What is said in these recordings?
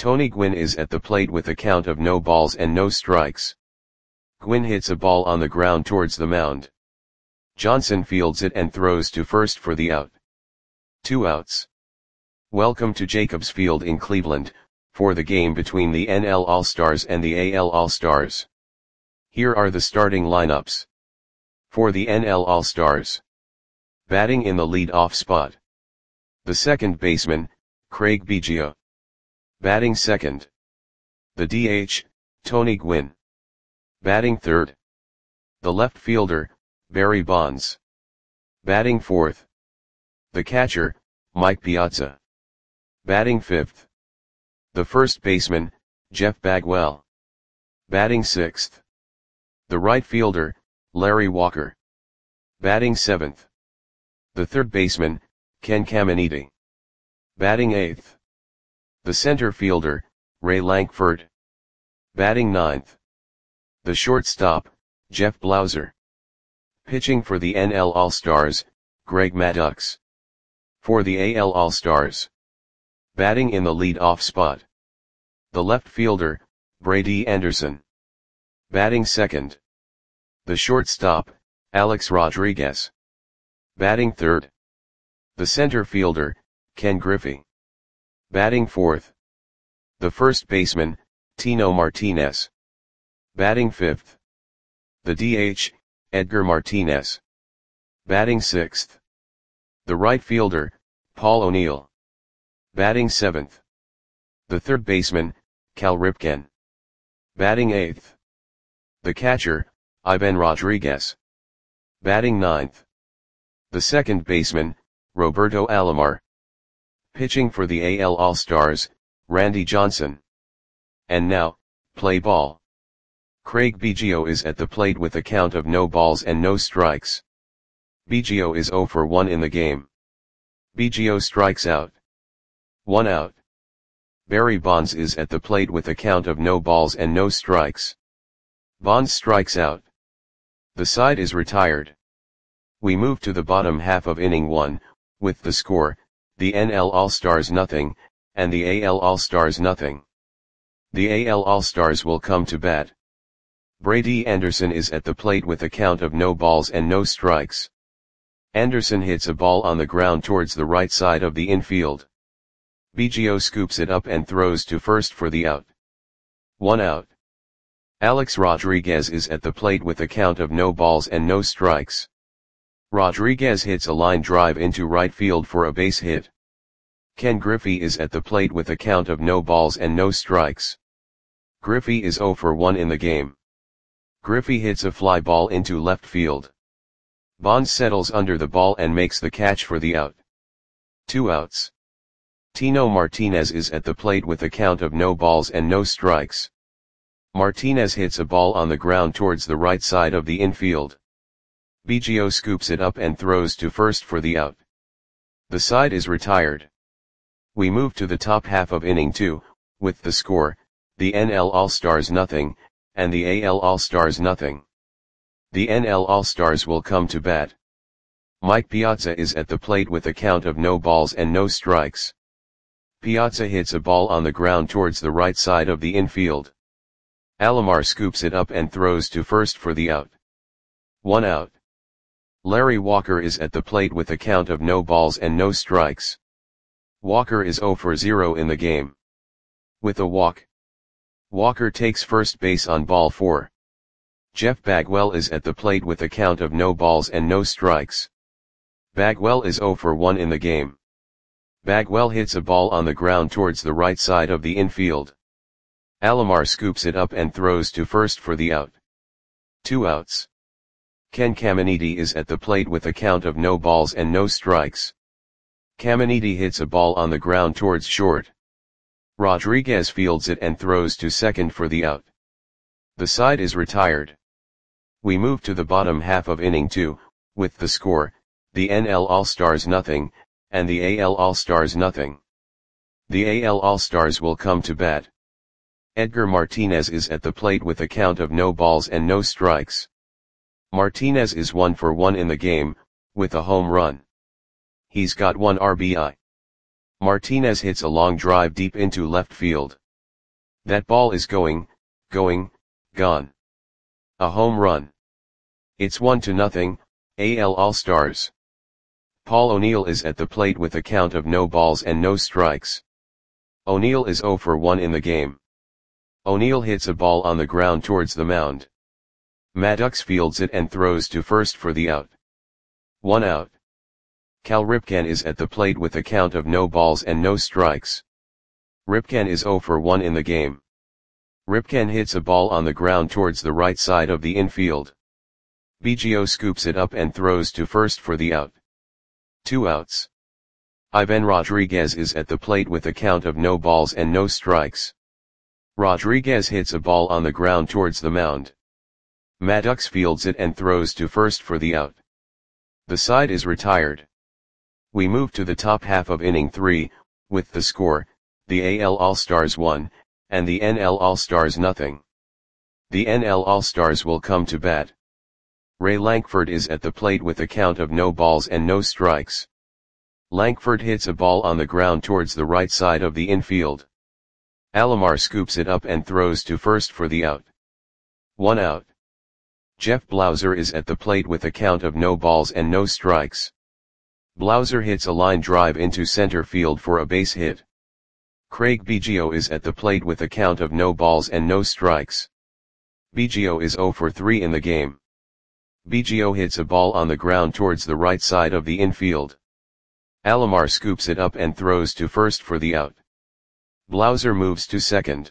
Tony Gwynn is at the plate with a count of no balls and no strikes. Gwynn hits a ball on the ground towards the mound. Johnson fields it and throws to first for the out. 2 outs. Welcome to Jacobs Field in Cleveland, for the game between the NL All-Stars and the AL All-Stars. Here are the starting lineups. For the NL All-Stars. Batting in the lead-off spot. The second baseman, Craig Biggio. Batting second. The DH, Tony Gwynn. Batting third. The left fielder, Barry Bonds. Batting fourth. The catcher, Mike Piazza. Batting fifth. The first baseman, Jeff Bagwell. Batting sixth. The right fielder, Larry Walker. Batting seventh. The third baseman, Ken Caminiti. Batting eighth. The center fielder, Ray Lankford. Batting ninth. The shortstop, Jeff Blauser. Pitching for the NL All-Stars, Greg Maddux. For the AL All-Stars. Batting in the lead-off spot. The left fielder, Brady Anderson. Batting second. The shortstop, Alex Rodriguez. Batting third. The center fielder, Ken Griffey. Batting fourth. The first baseman, Tino Martinez. Batting fifth. The DH, Edgar Martinez. Batting sixth. The right fielder, Paul O'Neill. Batting seventh. The third baseman, Cal Ripken. Batting eighth. The catcher, Ivan Rodriguez. Batting ninth. The second baseman, Roberto Alomar. Pitching for the AL All-Stars, Randy Johnson. And now, play ball. Craig Biggio is at the plate with a count of no balls and no strikes. Biggio is 0 for 1 in the game. Biggio strikes out. 1 out. Barry Bonds is at the plate with a count of no balls and no strikes. Bonds strikes out. The side is retired. We move to the bottom half of inning 1, with the score, the NL All-Stars 0, and the AL All-Stars 0. The AL All-Stars will come to bat. Brady Anderson is at the plate with a count of no balls and no strikes. Anderson hits a ball on the ground towards the right side of the infield. Biggio scoops it up and throws to first for the out. 1 out. Alex Rodriguez is at the plate with a count of no balls and no strikes. Rodriguez hits a line drive into right field for a base hit. Ken Griffey is at the plate with a count of no balls and no strikes. Griffey is 0 for 1 in the game. Griffey hits a fly ball into left field. Bonds settles under the ball and makes the catch for the out. 2 outs. Tino Martinez is at the plate with a count of no balls and no strikes. Martinez hits a ball on the ground towards the right side of the infield. Biggio scoops it up and throws to first for the out. The side is retired. We move to the top half of inning 2, with the score, the NL All-Stars 0, and the AL All-Stars 0. The NL All-Stars will come to bat. Mike Piazza is at the plate with a count of no balls and no strikes. Piazza hits a ball on the ground towards the right side of the infield. Alomar scoops it up and throws to first for the out. 1 out. Larry Walker is at the plate with a count of no balls and no strikes. Walker is 0 for 0 in the game. With a walk. Walker takes first base on ball 4. Jeff Bagwell is at the plate with a count of no balls and no strikes. Bagwell is 0 for 1 in the game. Bagwell hits a ball on the ground towards the right side of the infield. Alomar scoops it up and throws to first for the out. 2 outs. Ken Caminiti is at the plate with a count of no balls and no strikes. Caminiti hits a ball on the ground towards short. Rodriguez fields it and throws to second for the out. The side is retired. We move to the bottom half of inning 2, with the score, the NL All-Stars 0, and the AL All-Stars 0. The AL All-Stars will come to bat. Edgar Martinez is at the plate with a count of no balls and no strikes. Martinez is 1 for 1 in the game, with a home run. He's got 1 RBI. Martinez hits a long drive deep into left field. That ball is going, gone. A home run. It's 1-0, AL All-Stars. Paul O'Neill is at the plate with a count of no balls and no strikes. O'Neill is 0 for 1 in the game. O'Neill hits a ball on the ground towards the mound. Maddox fields it and throws to first for the out. 1 out. Cal Ripken is at the plate with a count of no balls and no strikes. Ripken is 0 for 1 in the game. Ripken hits a ball on the ground towards the right side of the infield. Biggio scoops it up and throws to first for the out. 2 outs. Ivan Rodriguez is at the plate with a count of no balls and no strikes. Rodriguez hits a ball on the ground towards the mound. Maddox fields it and throws to first for the out. The side is retired. We move to the top half of inning 3, with the score, the AL All-Stars 1, and the NL All-Stars 0. The NL All-Stars will come to bat. Ray Lankford is at the plate with a count of no balls and no strikes. Lankford hits a ball on the ground towards the right side of the infield. Alomar scoops it up and throws to first for the out. 1 out. Jeff Blauser is at the plate with a count of no balls and no strikes. Blauser hits a line drive into center field for a base hit. Craig Biggio is at the plate with a count of no balls and no strikes. Biggio is 0 for 3 in the game. Biggio hits a ball on the ground towards the right side of the infield. Alomar scoops it up and throws to first for the out. Blauser moves to second.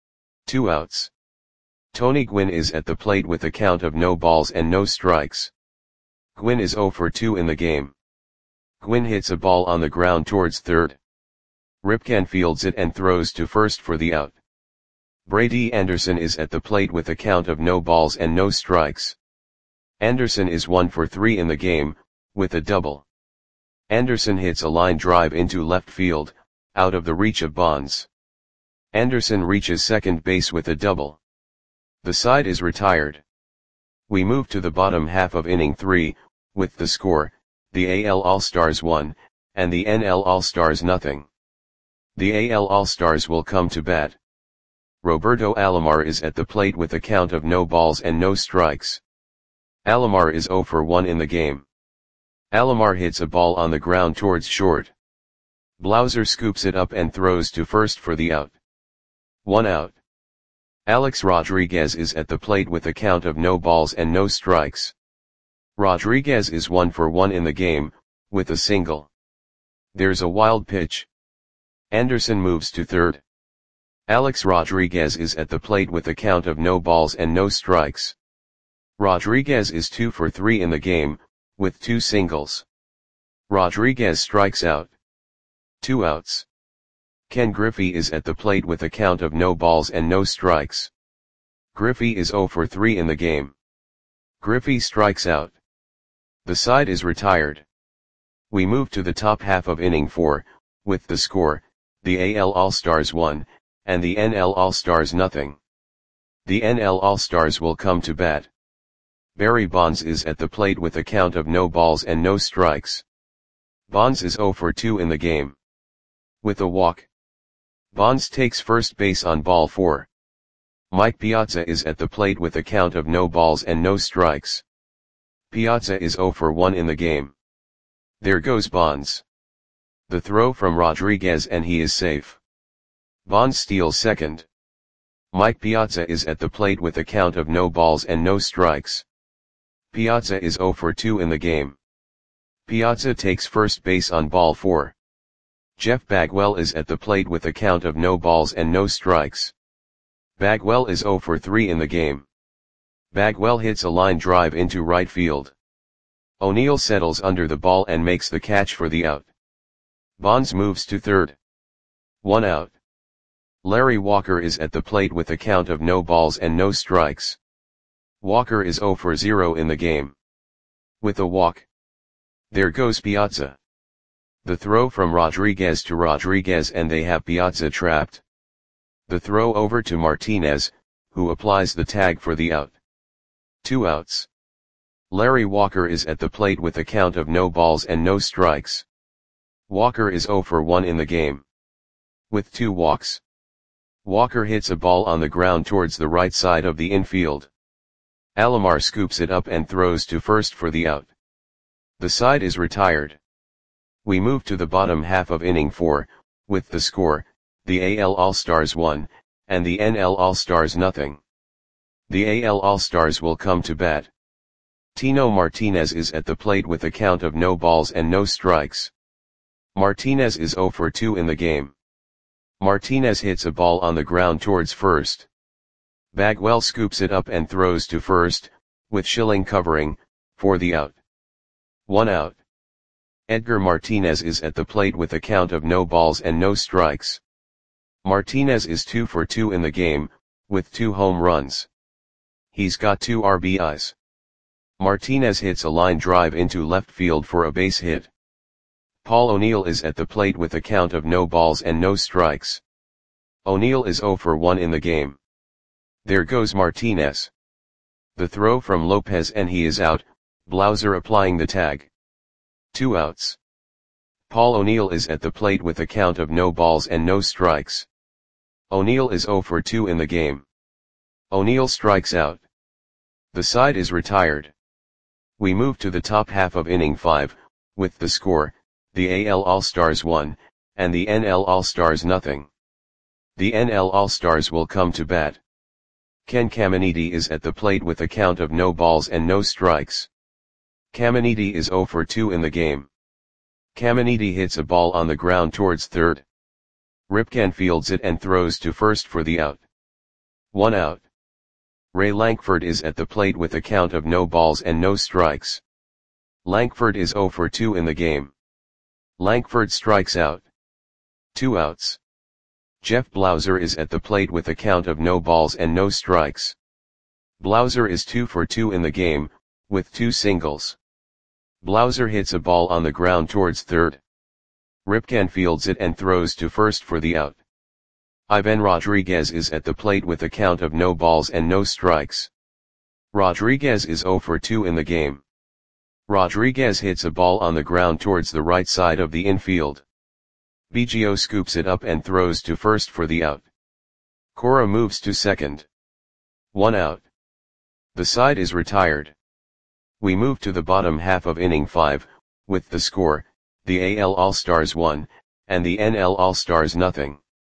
2 outs. Tony Gwynn is at the plate with a count of no balls and no strikes. Gwynn is 0 for 2 in the game. Gwynn hits a ball on the ground towards third. Ripken fields it and throws to first for the out. Brady Anderson is at the plate with a count of no balls and no strikes. Anderson is 1 for 3 in the game, with a double. Anderson hits a line drive into left field, out of the reach of Bonds. Anderson reaches second base with a double. The side is retired. We move to the bottom half of inning 3, with the score, the AL All-Stars 1, and the NL All-Stars 0. The AL All-Stars will come to bat. Roberto Alomar is at the plate with a count of no balls and no strikes. Alomar is 0 for 1 in the game. Alomar hits a ball on the ground towards short. Blauser scoops it up and throws to first for the out. 1 out. Alex Rodriguez is at the plate with a count of no balls and no strikes. Rodriguez is 1 for 1 in the game, with a single. There's a wild pitch. Anderson moves to third. Alex Rodriguez is at the plate with a count of no balls and no strikes. Rodriguez is 2 for 3 in the game, with 2 singles. Rodriguez strikes out. 2 outs. Ken Griffey is at the plate with a count of no balls and no strikes. Griffey is 0 for 3 in the game. Griffey strikes out. The side is retired. We move to the top half of inning 4, with the score, the AL All-Stars 1, and the NL All-Stars 0. The NL All-Stars will come to bat. Barry Bonds is at the plate with a count of no balls and no strikes. Bonds is 0 for 2 in the game. With a walk. Bonds takes first base on ball 4. Mike Piazza is at the plate with a count of no balls and no strikes. Piazza is 0 for 1 in the game. There goes Bonds. The throw from Rodriguez and he is safe. Bonds steals second. Mike Piazza is at the plate with a count of no balls and no strikes. Piazza is 0 for 2 in the game. Piazza takes first base on ball 4. Jeff Bagwell is at the plate with a count of no balls and no strikes. Bagwell is 0 for 3 in the game. Bagwell hits a line drive into right field. O'Neill settles under the ball and makes the catch for the out. Bonds moves to third. 1 out. Larry Walker is at the plate with a count of no balls and no strikes. Walker is 0 for 0 in the game. With a walk. There goes Piazza. The throw from Rodriguez to Rodriguez and they have Piazza trapped. The throw over to Martinez, who applies the tag for the out. 2 outs. Larry Walker is at the plate with a count of no balls and no strikes. Walker is 0 for 1 in the game. With 2 walks. Walker hits a ball on the ground towards the right side of the infield. Alomar scoops it up and throws to first for the out. The side is retired. We move to the bottom half of inning 4, with the score, the AL All-Stars 1, and the NL All-Stars nothing. The AL All-Stars will come to bat. Tino Martinez is at the plate with a count of no balls and no strikes. Martinez is 0 for 2 in the game. Martinez hits a ball on the ground towards first. Bagwell scoops it up and throws to first, with Schilling covering, for the out. 1 out. Edgar Martinez is at the plate with a count of no balls and no strikes. Martinez is 2 for 2 in the game, with 2 home runs. He's got 2 RBIs. Martinez hits a line drive into left field for a base hit. Paul O'Neill is at the plate with a count of no balls and no strikes. O'Neill is 0 for 1 in the game. There goes Martinez. The throw from Lopez and he is out, Blauser applying the tag. 2 outs. Paul O'Neill is at the plate with a count of no balls and no strikes. O'Neill is 0 for 2 in the game. O'Neill strikes out. The side is retired. We move to the top half of inning 5, with the score, the AL All-Stars 1, and the NL All-Stars nothing. The NL All-Stars will come to bat. Ken Caminiti is at the plate with a count of no balls and no strikes. Caminiti is 0 for 2 in the game. Caminiti hits a ball on the ground towards third. Ripken fields it and throws to first for the out. 1 out. Ray Lankford is at the plate with a count of no balls and no strikes. Lankford is 0 for 2 in the game. Lankford strikes out. 2 outs. Jeff Blauser is at the plate with a count of no balls and no strikes. Blauser is 2 for 2 in the game, with 2 singles. Blauser hits a ball on the ground towards third. Ripken fields it and throws to first for the out. Ivan Rodriguez is at the plate with a count of no balls and no strikes. Rodriguez is 0 for 2 in the game. Rodriguez hits a ball on the ground towards the right side of the infield. Biggio scoops it up and throws to first for the out. Cora moves to second. 1 out. The side is retired. We move to the bottom half of inning 5, with the score, the AL All-Stars 1, and the NL All-Stars nothing.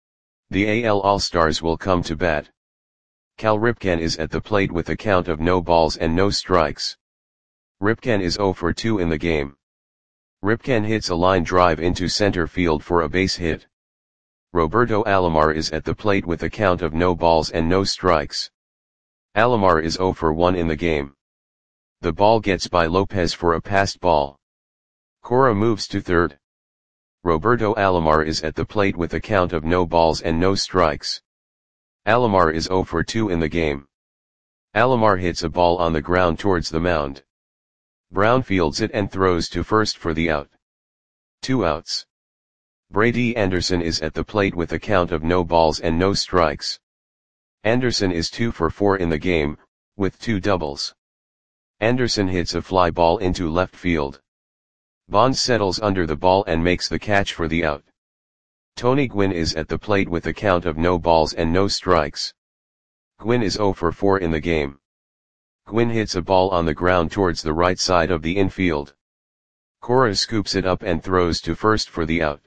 The AL All-Stars will come to bat. Cal Ripken is at the plate with a count of no balls and no strikes. Ripken is 0 for 2 in the game. Ripken hits a line drive into center field for a base hit. Roberto Alomar is at the plate with a count of no balls and no strikes. Alomar is 0 for 1 in the game. The ball gets by Lopez for a passed ball. Cora moves to third. Roberto Alomar is at the plate with a count of no balls and no strikes. Alomar is 0 for 2 in the game. Alomar hits a ball on the ground towards the mound. Brown fields it and throws to first for the out. 2 outs. Brady Anderson is at the plate with a count of no balls and no strikes. Anderson is 2 for 4 in the game, with 2 doubles. Anderson hits a fly ball into left field. Bonds settles under the ball and makes the catch for the out. Tony Gwynn is at the plate with a count of no balls and no strikes. Gwynn is 0 for 4 in the game. Gwynn hits a ball on the ground towards the right side of the infield. Cora scoops it up and throws to first for the out.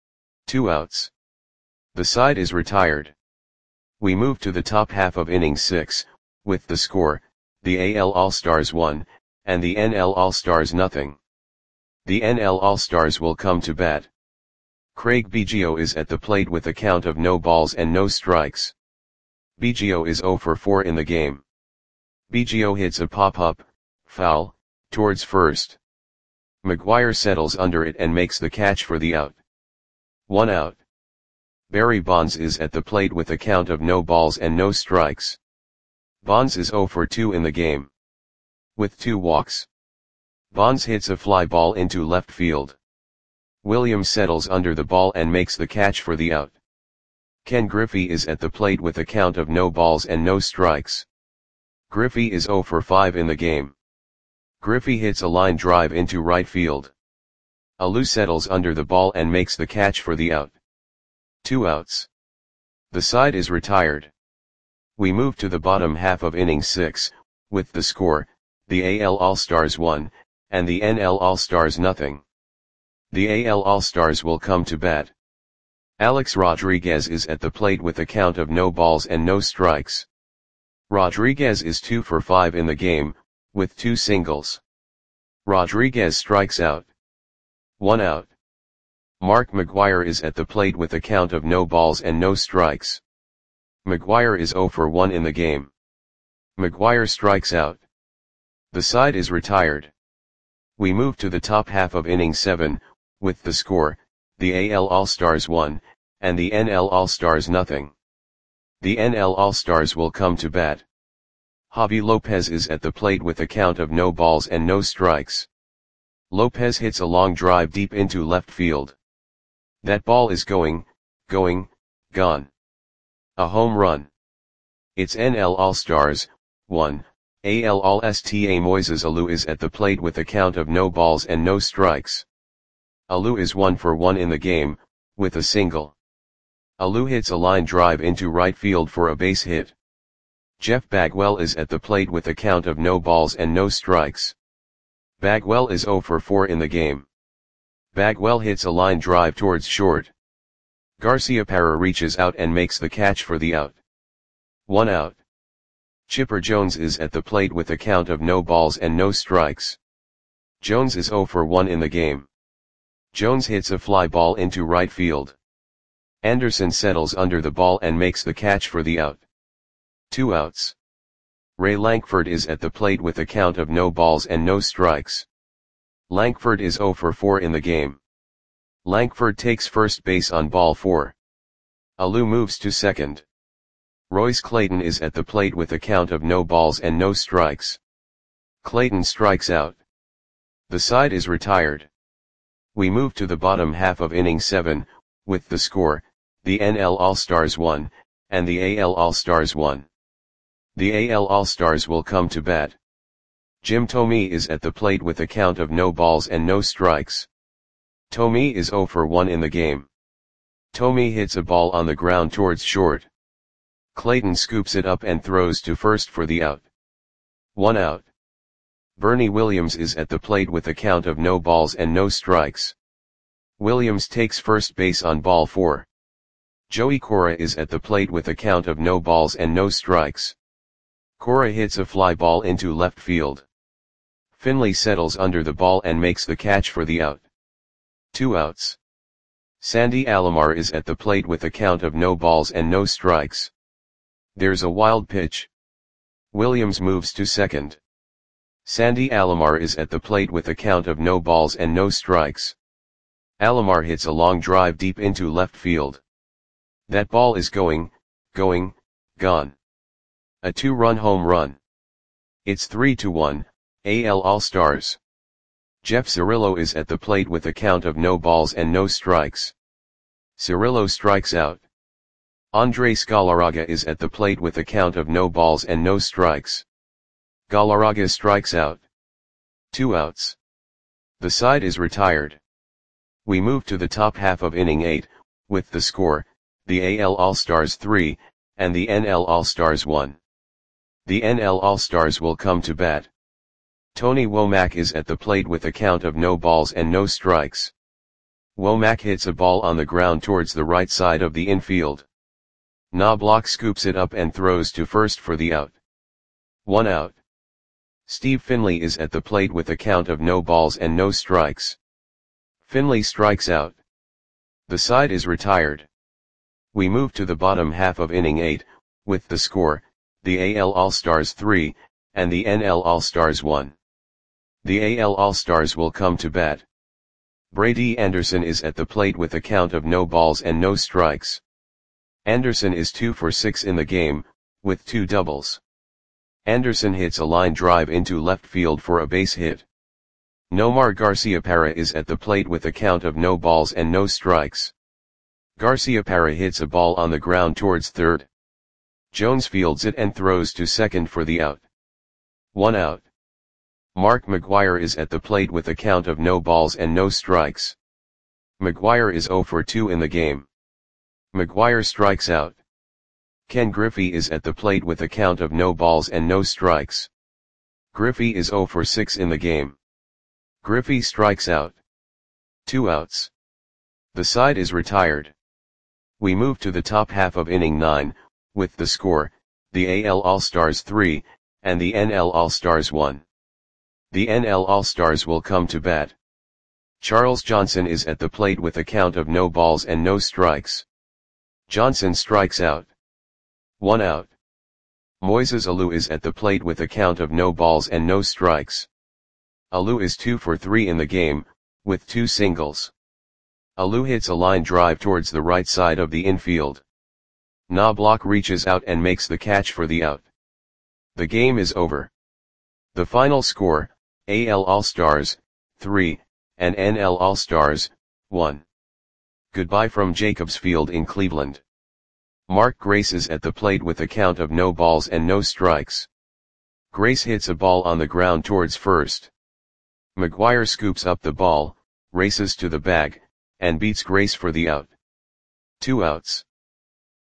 2 outs. The side is retired. We move to the top half of inning 6, with the score, the AL All-Stars 1, and the NL All-Stars nothing. The NL All-Stars will come to bat. Craig Biggio is at the plate with a count of no balls and no strikes. Biggio is 0 for 4 in the game. Biggio hits a pop-up, foul, towards first. McGuire settles under it and makes the catch for the out. 1 out. Barry Bonds is at the plate with a count of no balls and no strikes. Bonds is 0 for 2 in the game. With 2 walks. Bonds hits a fly ball into left field. Williams settles under the ball and makes the catch for the out. Ken Griffey is at the plate with a count of no balls and no strikes. Griffey is 0 for 5 in the game. Griffey hits a line drive into right field. Alou settles under the ball and makes the catch for the out. 2 outs. The side is retired. We move to the bottom half of inning 6, with the score, the AL All-Stars 1, and the NL All-Stars nothing. The AL All-Stars will come to bat. Alex Rodriguez is at the plate with a count of no balls and no strikes. Rodriguez is 2 for 5 in the game, with 2 singles. Rodriguez strikes out. 1 out. Mark McGwire is at the plate with a count of no balls and no strikes. McGwire is 0 for 1 in the game. McGwire strikes out. The side is retired. We move to the top half of inning 7, with the score, the AL All-Stars 1, and the NL All-Stars nothing. The NL All-Stars will come to bat. Javi Lopez is at the plate with a count of no balls and no strikes. Lopez hits a long drive deep into left field. That ball is going, gone. A home run. It's NL All-Stars, 1, AL All-Sta Moises Alou is at the plate with a count of no balls and no strikes. Alou is 1 for 1 in the game, with a single. Alou hits a line drive into right field for a base hit. Jeff Bagwell is at the plate with a count of no balls and no strikes. Bagwell is 0 for 4 in the game. Bagwell hits a line drive towards short. Garciaparra reaches out and makes the catch for the out. 1 out. Chipper Jones is at the plate with a count of no balls and no strikes. Jones is 0 for 1 in the game. Jones hits a fly ball into right field. Anderson settles under the ball and makes the catch for the out. 2 outs. Ray Lankford is at the plate with a count of no balls and no strikes. Lankford is 0 for 4 in the game. Lankford takes first base on ball 4. Alou moves to second. Royce Clayton is at the plate with a count of no balls and no strikes. Clayton strikes out. The side is retired. We move to the bottom half of inning 7, with the score, the NL All-Stars 1, and the AL All-Stars 1. The AL All-Stars will come to bat. Jim Thome is at the plate with a count of no balls and no strikes. Thome is 0 for 1 in the game. Thome hits a ball on the ground towards short. Clayton scoops it up and throws to first for the out. 1 out. Bernie Williams is at the plate with a count of no balls and no strikes. Williams takes first base on ball 4. Joey Cora is at the plate with a count of no balls and no strikes. Cora hits a fly ball into left field. Finley settles under the ball and makes the catch for the out. 2 outs. Sandy Alomar is at the plate with a count of no balls and no strikes. There's a wild pitch. Williams moves to second. Sandy Alomar is at the plate with a count of no balls and no strikes. Alomar hits a long drive deep into left field. That ball is going, gone. A 2-run home run. It's 3-1, AL All-Stars. Jeff Cirillo is at the plate with a count of no balls and no strikes. Cirillo strikes out. Andres Galarraga is at the plate with a count of no balls and no strikes. Galarraga strikes out. 2 outs. The side is retired. We move to the top half of inning 8, with the score, the AL All-Stars 3, and the NL All-Stars 1. The NL All-Stars will come to bat. Tony Womack is at the plate with a count of no balls and no strikes. Womack hits a ball on the ground towards the right side of the infield. Knobloch scoops it up and throws to first for the out. 1 out. Steve Finley is at the plate with a count of no balls and no strikes. Finley strikes out. The side is retired. We move to the bottom half of inning 8, with the score, the AL All-Stars 3, and the NL All-Stars 1. The AL All-Stars will come to bat. Brady Anderson is at the plate with a count of no balls and no strikes. Anderson is 2 for 6 in the game, with 2 doubles. Anderson hits a line drive into left field for a base hit. Nomar Garciaparra is at the plate with a count of no balls and no strikes. Garciaparra hits a ball on the ground towards third. Jones fields it and throws to second for the out. 1 out. Mark McGwire is at the plate with a count of no balls and no strikes. McGwire is 0 for 2 in the game. McGwire strikes out. Ken Griffey is at the plate with a count of no balls and no strikes. Griffey is 0 for 6 in the game. Griffey strikes out. 2 outs. The side is retired. We move to the top half of inning 9, with the score, the AL All-Stars 3, and the NL All-Stars 1. The NL All-Stars will come to bat. Charles Johnson is at the plate with a count of no balls and no strikes. Johnson strikes out. 1 out. Moises Alou is at the plate with a count of no balls and no strikes. Alou is 2 for 3 in the game, with 2 singles. Alou hits a line drive towards the right side of the infield. Knobloch reaches out and makes the catch for the out. The game is over. The final score, AL All-Stars, 3, and NL All-Stars, 1. Goodbye from Jacobs Field in Cleveland. Mark Grace is at the plate with a count of no balls and no strikes. Grace hits a ball on the ground towards first. McGuire scoops up the ball, races to the bag, and beats Grace for the out. 2 outs.